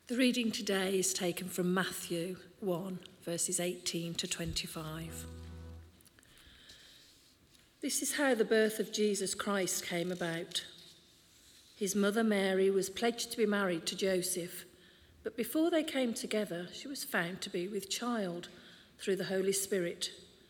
The reading today is taken from Matthew 1, verses 18 to 25. This is how the birth of Jesus Christ came about. His mother Mary was pledged to be married to Joseph, but before they came together, she was found to be with child through the Holy Spirit.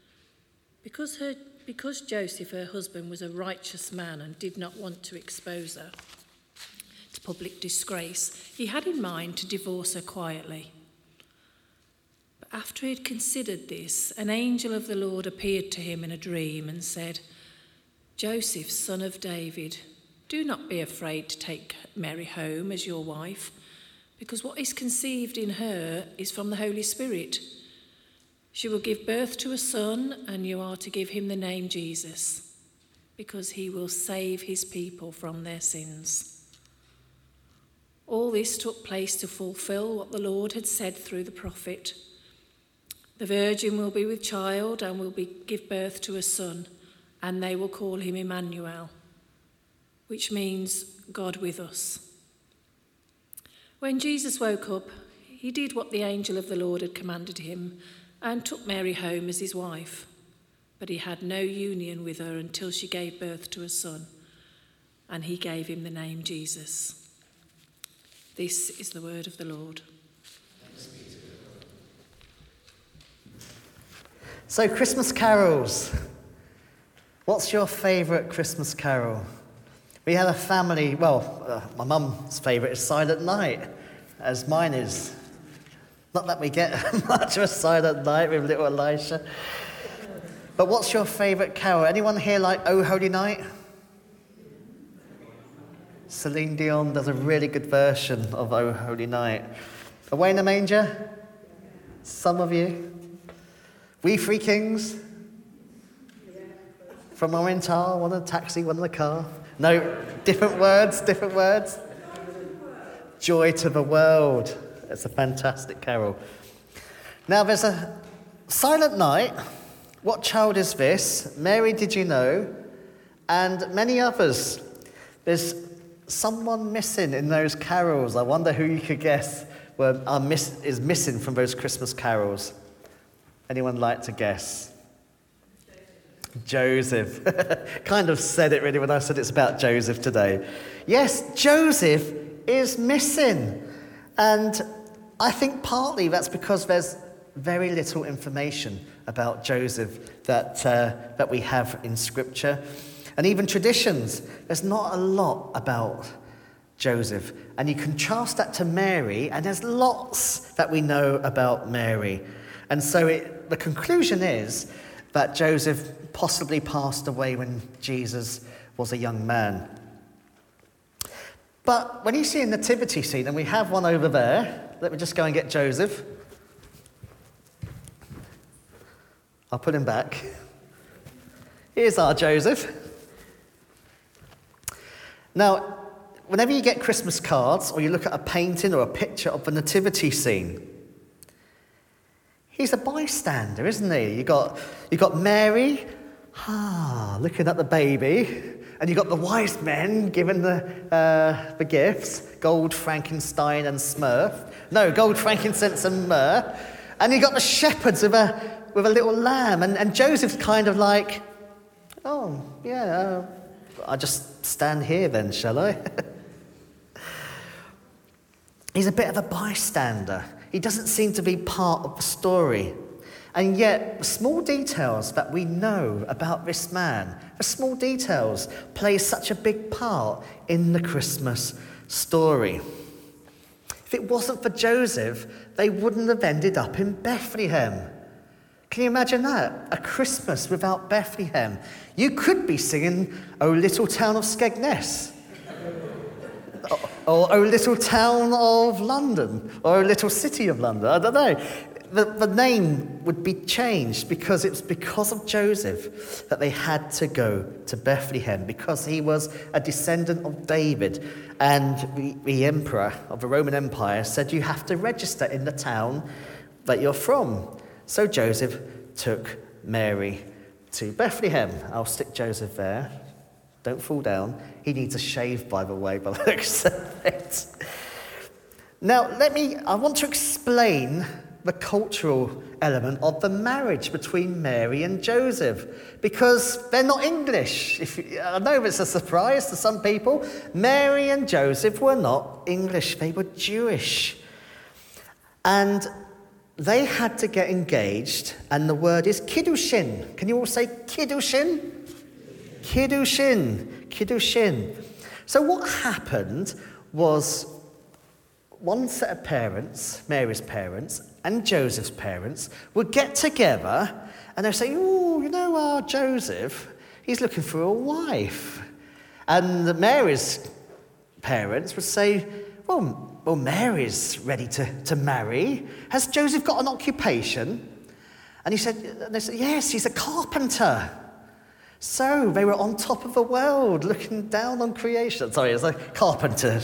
Because Joseph, her husband, was a righteous man and did not want to expose her to public disgrace, he had in mind to divorce her quietly. But after he had considered this, an angel of the Lord appeared to him in a dream and said, "Joseph, son of David, do not be afraid to take Mary home as your wife, because what is conceived in her is from the Holy Spirit. She will give birth to a son, and you are to give him the name Jesus, because he will save his people from their sins." All this took place to fulfill what the Lord had said through the prophet. The virgin will be with child and will give birth to a son, and they will call him Emmanuel, which means God with us. When Jesus woke up, he did what the angel of the Lord had commanded him and took Mary home as his wife. But he had no union with her until she gave birth to a son, and he gave him the name Jesus. This is the word of the Lord. So, Christmas carols. What's your favourite Christmas carol? We had a family, my mum's favourite is Silent Night, as mine is. Not that we get much of a Silent Night with little Elisha. But what's your favourite carol? Anyone here like Oh Holy Night? Celine Dion does a really good version of Oh Holy Night. Away in the Manger? Some of you? We Three Kings? From Oriental, one in the taxi, one in the car. No, different words. Joy to the World. It's a fantastic carol. Now there's a Silent Night. What Child Is This? Mary, Did You Know? And many others. There's someone missing in those carols. I wonder who you could guess is missing from those Christmas carols. Anyone like to guess? Joseph. Kind of said it really when I said it's about Joseph today. Yes, Joseph is missing. And I think partly that's because there's very little information about Joseph that we have in Scripture. And even traditions, there's not a lot about Joseph. And you contrast that to Mary, and there's lots that we know about Mary. And so the conclusion is that Joseph possibly passed away when Jesus was a young man. But when you see a nativity scene, and we have one over there, let me just go and get Joseph. I'll put him back. Here's our Joseph. Now, whenever you get Christmas cards or you look at a painting or a picture of the nativity scene, he's a bystander, isn't he? You got Mary, looking at the baby, and you got the wise men giving the gifts, gold, frankenstein, and gold, frankincense, and myrrh, and you got the shepherds with a little lamb, and Joseph's kind of like, I'll just stand here then, shall I? He's a bit of a bystander. He doesn't seem to be part of the story. And yet, the small details that we know about this man, the small details, play such a big part in the Christmas story. If it wasn't for Joseph, they wouldn't have ended up in Bethlehem. Can you imagine that? A Christmas without Bethlehem. You could be singing O Little Town of Skegness. Or O Little Town of London. Or O Little City of London. I don't know. The name would be changed because it's because of Joseph that they had to go to Bethlehem, because he was a descendant of David. And the emperor of the Roman Empire said you have to register in the town that you're from. So Joseph took Mary to Bethlehem. I'll stick Joseph there. Don't fall down. He needs a shave, by the way, by the looks of it. Now, I want to explain the cultural element of the marriage between Mary and Joseph, because they're not English. I know it's a surprise to some people. Mary and Joseph were not English, they were Jewish. And they had to get engaged, and the word is kiddushin. Can you all say kiddushin? Kiddushin. Kiddushin. So what happened was one set of parents, Mary's parents, and Joseph's parents would get together and they'd say, our Joseph, he's looking for a wife. And Mary's parents would say, well, Mary's ready to marry. Has Joseph got an occupation? And they said, yes, he's a carpenter. So they were on top of the world, looking down on creation. Sorry, it's like carpenter.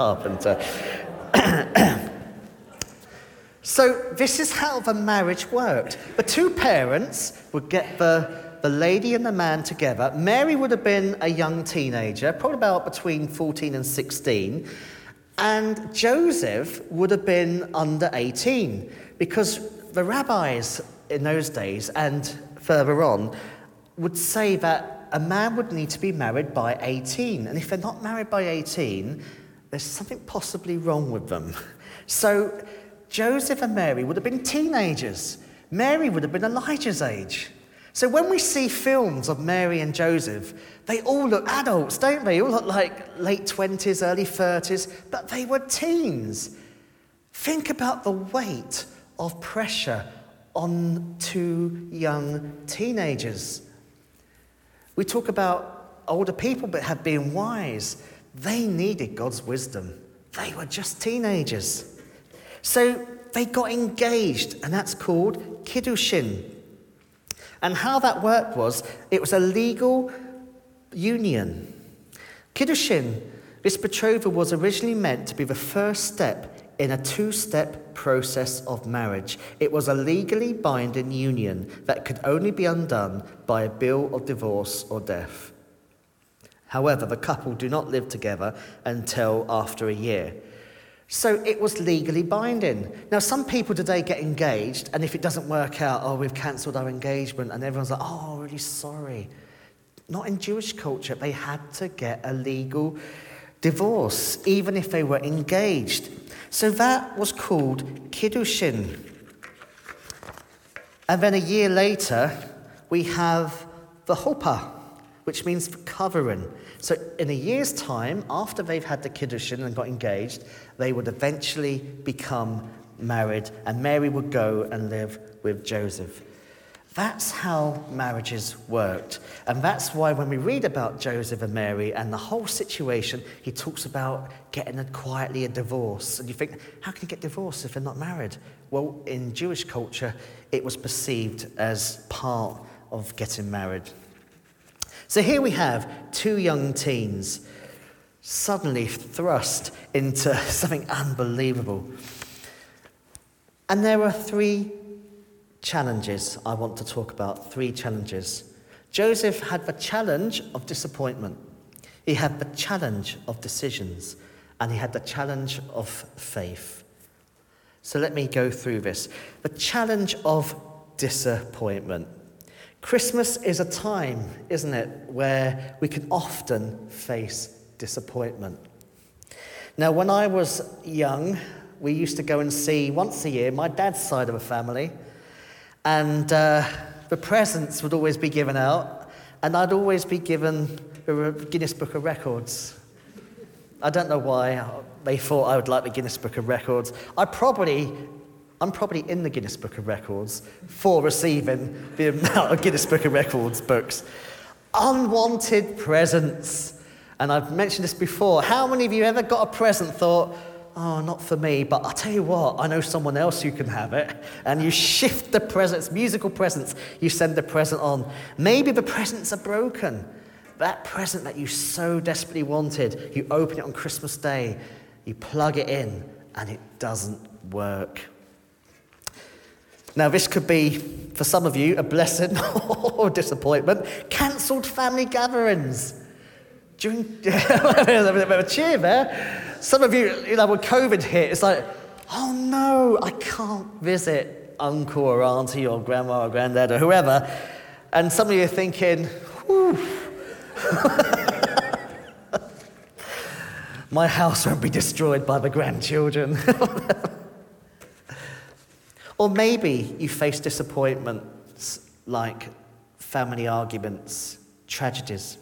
So this is how the marriage worked. The two parents would get the lady and the man together. Mary would have been a young teenager, probably about between 14 and 16. And Joseph would have been under 18, because the rabbis in those days and further on would say that a man would need to be married by 18. And if they're not married by 18, there's something possibly wrong with them. So Joseph and Mary would have been teenagers. Mary would have been Elijah's age. So when we see films of Mary and Joseph, they all look adults, don't they? All look like late 20s, early 30s, but they were teens. Think about the weight of pressure on two young teenagers. We talk about older people that have been wise. They needed God's wisdom. They were just teenagers. So they got engaged, and that's called kiddushin. And how that worked was, it was a legal union. Kiddushin, this betrothal, was originally meant to be the first step in a two-step process of marriage. It was a legally binding union that could only be undone by a bill of divorce or death. However, the couple do not live together until after a year. So it was legally binding. Now, some people today get engaged, and if it doesn't work out, we've cancelled our engagement, and everyone's like, really sorry. Not in Jewish culture. They had to get a legal divorce, even if they were engaged. So that was called kiddushin. And then a year later, we have the chuppah, which means for covering. So in a year's time, after they've had the kiddushin and got engaged, they would eventually become married, and Mary would go and live with Joseph. That's how marriages worked. And that's why when we read about Joseph and Mary and the whole situation, he talks about getting quietly a divorce. And you think, how can you get divorced if they're not married? Well, in Jewish culture, it was perceived as part of getting married. So here we have two young teens suddenly thrust into something unbelievable. And there are three challenges I want to talk about, three challenges. Joseph had the challenge of disappointment. He had the challenge of decisions. And he had the challenge of faith. So let me go through this. The challenge of disappointment. Christmas is a time, isn't it, where we can often face disappointment. Now, when I was young, we used to go and see, once a year, my dad's side of the family. And the presents would always be given out, and I'd always be given the Guinness Book of Records. I don't know why they thought I would like the Guinness Book of Records. I'm probably in the Guinness Book of Records for receiving the amount of Guinness Book of Records books. Unwanted presents. And I've mentioned this before. How many of you ever got a present and thought, not for me, but I'll tell you what, I know someone else who can have it. And you shift the presents, musical presents, you send the present on. Maybe the presents are broken. That present that you so desperately wanted, you open it on Christmas Day, you plug it in, and it doesn't work. Now, this could be, for some of you, a blessing or disappointment. Cancelled family gatherings. during a bit of a cheer there. Some of you, when COVID hit, it's like, oh no, I can't visit uncle or auntie or grandma or granddad or whoever. And some of you are thinking, whew. My house won't be destroyed by the grandchildren. Or maybe you face disappointments like family arguments, tragedies.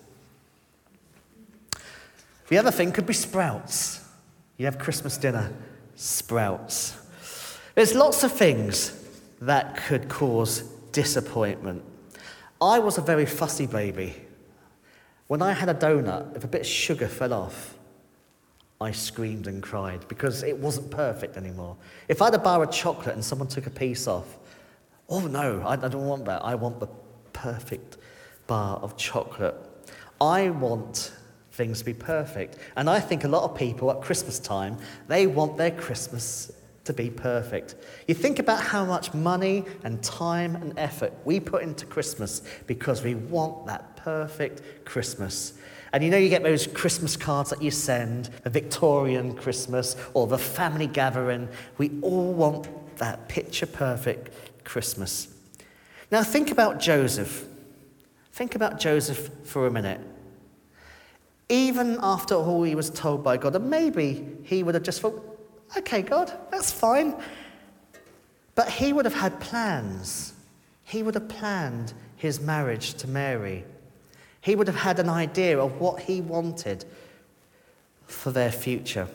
The other thing could be sprouts. You have Christmas dinner, sprouts. There's lots of things that could cause disappointment. I was a very fussy baby. When I had a donut, if a bit of sugar fell off, I screamed and cried because it wasn't perfect anymore. If I had a bar of chocolate and someone took a piece off, oh no, I don't want that. I want the perfect bar of chocolate. I want things to be perfect. And I think a lot of people at Christmas time, they want their Christmas to be perfect. You think about how much money and time and effort we put into Christmas because we want that perfect Christmas. And you get those Christmas cards that you send, the Victorian Christmas or the family gathering. We all want that picture-perfect Christmas. Now think about Joseph. Think about Joseph for a minute. Even after all he was told by God, and maybe he would have just thought, okay, God, that's fine. But he would have had plans. He would have planned his marriage to Mary. He would have had an idea of what he wanted for their future.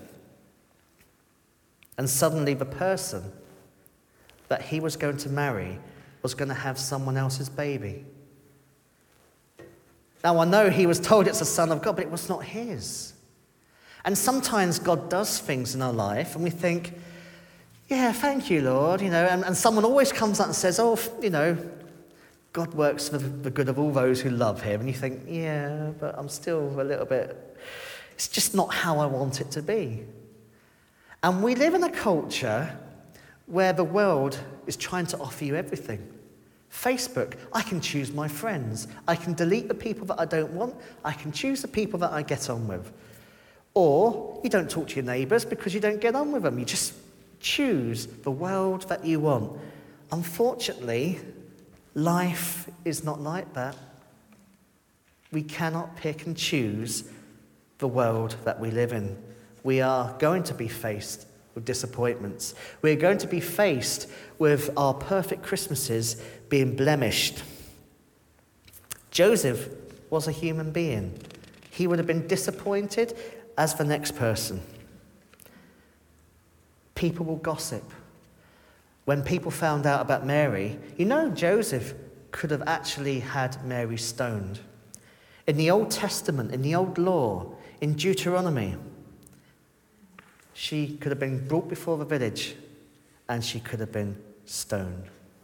And suddenly the person that he was going to marry was going to have someone else's baby. Now, I know he was told it's the Son of God, but it was not his. And sometimes God does things in our life, and we think, yeah, thank you, Lord, and someone always comes up and says, God works for the good of all those who love him. And you think, yeah, but I'm still a little bit, it's just not how I want it to be. And we live in a culture where the world is trying to offer you everything. Facebook, I can choose my friends. I can delete the people that I don't want. I can choose the people that I get on with. Or you don't talk to your neighbours because you don't get on with them. You just choose the world that you want. Unfortunately, life is not like that. We cannot pick and choose the world that we live in. We are going to be faced with disappointments. We're going to be faced with our perfect Christmases being blemished. Joseph was a human being. He would have been disappointed as the next person. People will gossip. When people found out about Mary, Joseph could have actually had Mary stoned. In the Old Testament, in the Old Law, in Deuteronomy, she could have been brought before the village and she could have been stoned.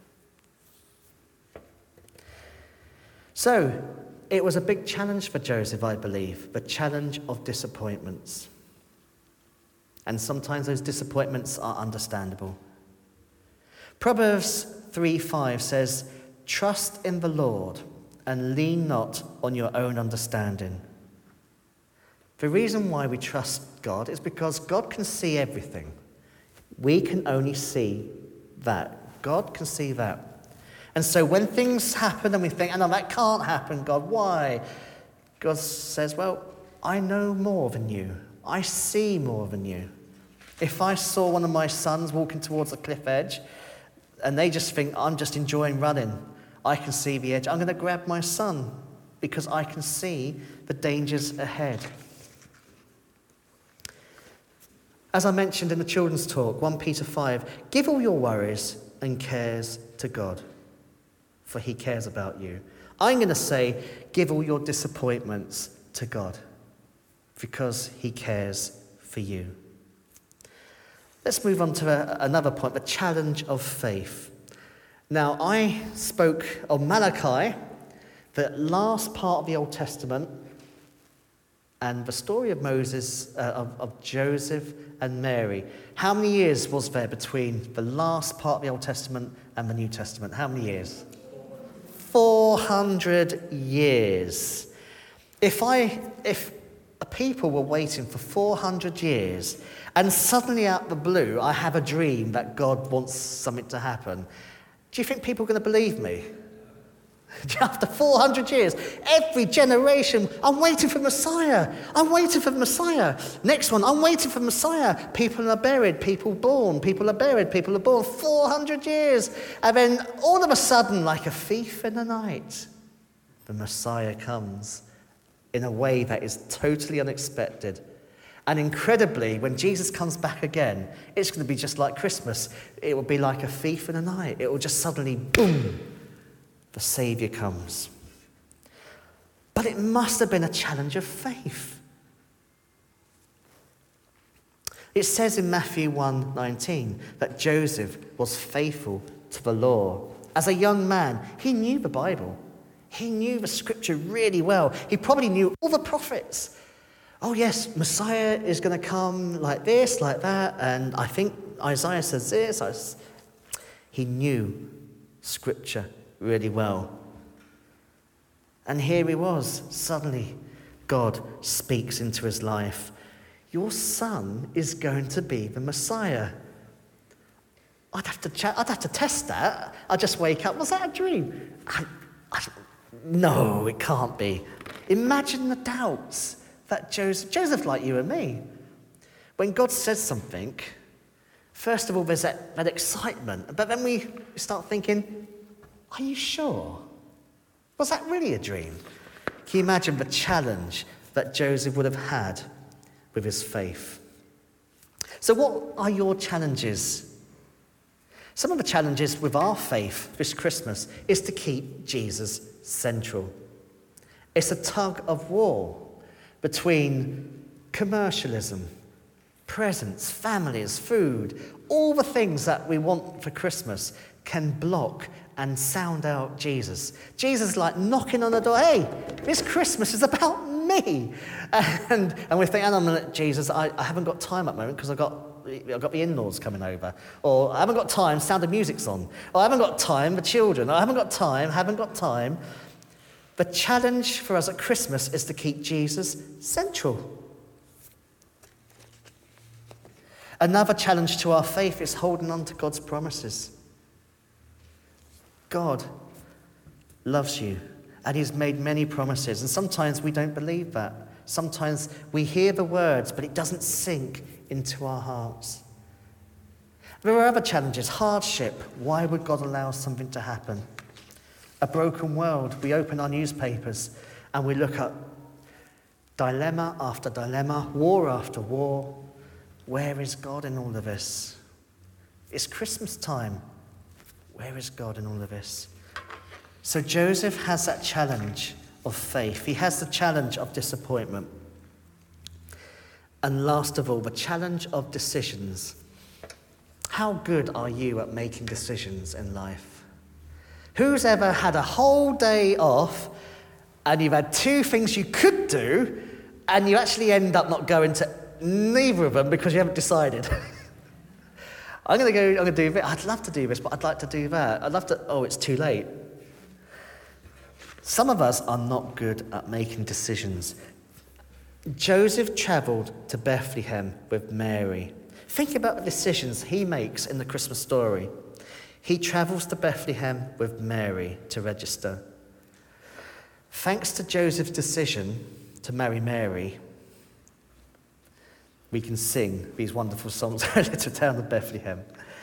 So, it was a big challenge for Joseph, I believe, the challenge of disappointments. And sometimes those disappointments are understandable. Proverbs 3:5 says, "Trust in the Lord and lean not on your own understanding." The reason why we trust God is because God can see everything. We can only see that. God can see that. And so when things happen and we think, oh no, that can't happen, God, why? God says, well, I know more than you. I see more than you. If I saw one of my sons walking towards a cliff edge and they just think, I'm just enjoying running, I can see the edge. I'm going to grab my son because I can see the dangers ahead. As I mentioned in the children's talk, 1 Peter 5, give all your worries and cares to God, for he cares about you. I'm going to say, give all your disappointments to God, because he cares for you. Let's move on to another point, the challenge of faith. Now, I spoke of Malachi, the last part of the Old Testament, and the story of Moses, of Joseph and Mary. How many years was there between the last part of the Old Testament and the New Testament? How many years? 400 years. If people were waiting for 400 years, and suddenly out the blue, I have a dream that God wants something to happen, do you think people are going to believe me? After 400 years, every generation, I'm waiting for Messiah. I'm waiting for Messiah. Next one, I'm waiting for Messiah. People are buried, people born, people are buried, people are born. 400 years. And then all of a sudden, like a thief in the night, the Messiah comes in a way that is totally unexpected. And incredibly, when Jesus comes back again, it's going to be just like Christmas. It will be like a thief in the night. It will just suddenly, boom, the Saviour comes. But it must have been a challenge of faith. It says in Matthew 1:19 that Joseph was faithful to the law. As a young man, he knew the Bible. He knew the scripture really well. He probably knew all the prophets. Oh yes, Messiah is going to come like this, like that, and I think Isaiah says this. He knew scripture really well. And here he was. Suddenly, God speaks into his life. Your son is going to be the Messiah. I'd have to test that. I'd just wake up. Was that a dream? No, it can't be. Imagine the doubts that Joseph like you and me. When God says something, first of all, there's that excitement. But then we start thinking, are you sure? Was that really a dream? Can you imagine the challenge that Joseph would have had with his faith? So what are your challenges? Some of the challenges with our faith this Christmas is to keep Jesus central. It's a tug of war between commercialism, presents, families, food, all the things that we want for Christmas can block and sound out Jesus. Jesus is like knocking on the door. Hey, this Christmas is about me. And we think, hang on a minute, Jesus, I haven't got time at the moment because I've got the in-laws coming over. Or I haven't got time, Sound of Music's on. Or I haven't got time, the children. Or I haven't got time. The challenge for us at Christmas is to keep Jesus central. Another challenge to our faith is holding on to God's promises. God loves you, and he's made many promises, and sometimes we don't believe that. Sometimes we hear the words, but it doesn't sink into our hearts. There are other challenges. Hardship. Why would God allow something to happen? A broken world. We open our newspapers and we look at dilemma after dilemma, war after war. Where is God in all of this? It's Christmas time. Where is God in all of this? So Joseph has that challenge of faith. He has the challenge of disappointment. And last of all, the challenge of decisions. How good are you at making decisions in life? Who's ever had a whole day off and you've had two things you could do and you actually end up not going to neither of them because you haven't decided? I'm going to do this. I'd love to do this, but I'd like to do that. It's too late. Some of us are not good at making decisions. Joseph travelled to Bethlehem with Mary. Think about the decisions he makes in the Christmas story. He travels to Bethlehem with Mary to register. Thanks to Joseph's decision to marry Mary, we can sing these wonderful songs, Little Town of Bethlehem.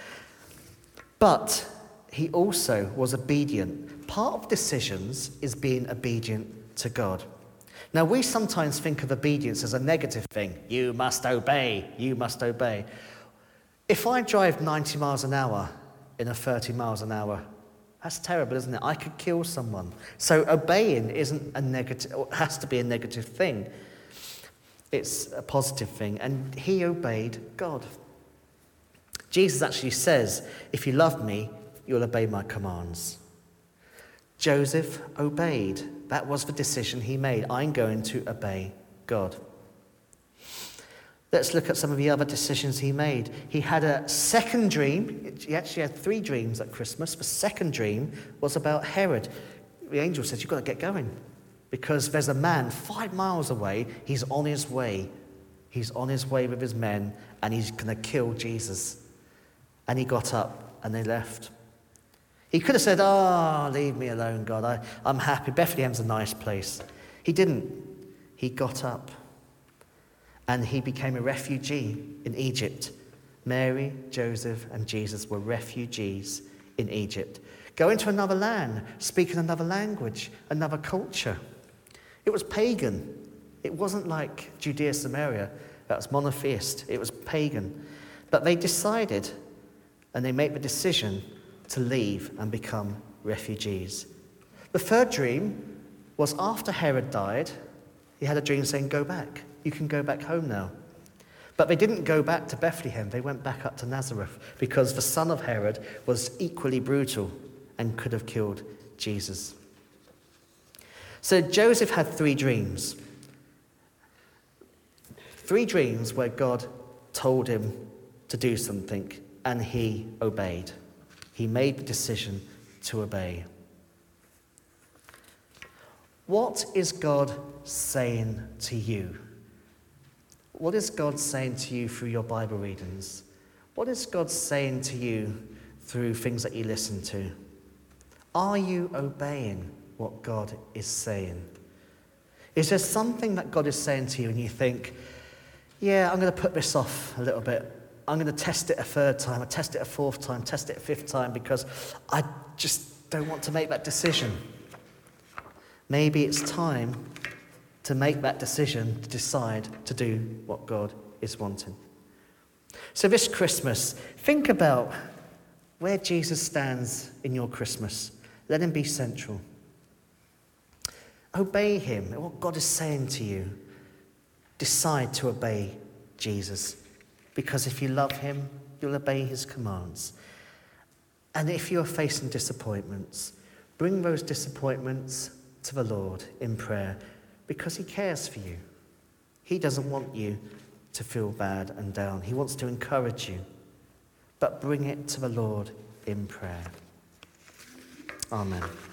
But he also was obedient. Part of decisions is being obedient to God. Now, we sometimes think of obedience as a negative thing. You must obey. You must obey. If I drive 90 miles an hour in a 30 miles an hour, that's terrible, isn't it? I could kill someone. So obeying isn't a negative, it has to be a negative thing. It's a positive thing. And he obeyed God. Jesus actually says, if you love me, you'll obey my commands. Joseph obeyed. That was the decision he made. I'm going to obey God. Let's look at some of the other decisions he made. He had a second dream. He actually had 3 dreams at Christmas. The second dream was about Herod. The angel says, you've got to get going because there's a man 5 miles away. He's on his way. He's on his way with his men, and he's going to kill Jesus. And he got up, and they left. He could have said, leave me alone, God. I'm happy. Bethlehem's a nice place. He didn't. He got up, and he became a refugee in Egypt. Mary, Joseph, and Jesus were refugees in Egypt, going to another land, speaking another language, another culture. It was pagan. It wasn't like Judea, Samaria. That was monotheist. It was pagan. But they decided, and they made the decision to leave and become refugees. The third dream was after Herod died, he had a dream saying, go back. You can go back home now. But they didn't go back to Bethlehem. They went back up to Nazareth because the son of Herod was equally brutal and could have killed Jesus. So Joseph had 3 dreams. 3 dreams where God told him to do something and he obeyed. He made the decision to obey. What is God saying to you? What is God saying to you through your Bible readings? What is God saying to you through things that you listen to? Are you obeying what God is saying? Is there something that God is saying to you and you think, yeah, I'm going to put this off a little bit. I'm going to test it a 3rd time, I test it a 4th time, test it a 5th time because I just don't want to make that decision. Maybe it's time to make that decision, to decide to do what God is wanting. So this Christmas, think about where Jesus stands in your Christmas. Let him be central. Obey him, what God is saying to you. Decide to obey Jesus. Because if you love him, you'll obey his commands. And if you're facing disappointments, bring those disappointments to the Lord in prayer because he cares for you. He doesn't want you to feel bad and down. He wants to encourage you. But bring it to the Lord in prayer. Amen.